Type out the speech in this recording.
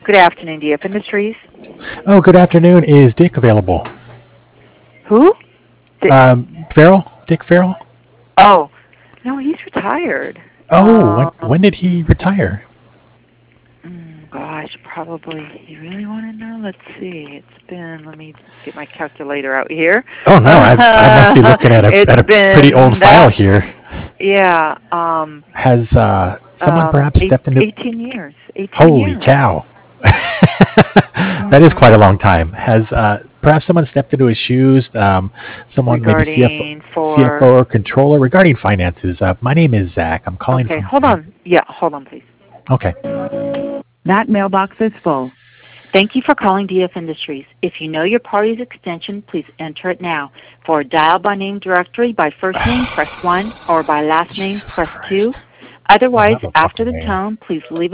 Good afternoon, DF Industries. Oh, good afternoon. Is Dick available? Who? Di- Farrell? Dick Farrell? oh, no, he's retired. Oh, when did he retire? Gosh, probably. You really want to know? Let's see. It's been. Let me get my calculator out here. Oh no, I must be looking at It's a pretty old been file that. here. Yeah. Has someone perhaps stepped into? 18 years. 18 Holy years. cow, that is quite a hmm long time. Has perhaps someone stepped into his shoes? Someone, maybe Regarding CFO for. or controller regarding finances. My name is Zach. I'm calling Okay, from. hold on. Yeah, hold on, please. Okay. That mailbox is full. Thank you for calling DF Industries. If you know your party's extension, please enter it now. For a dial by name directory, by first name, press 1, or by last name, Jesus press 2. Christ. Oh, Otherwise, not the after fucking the name. tone, please leave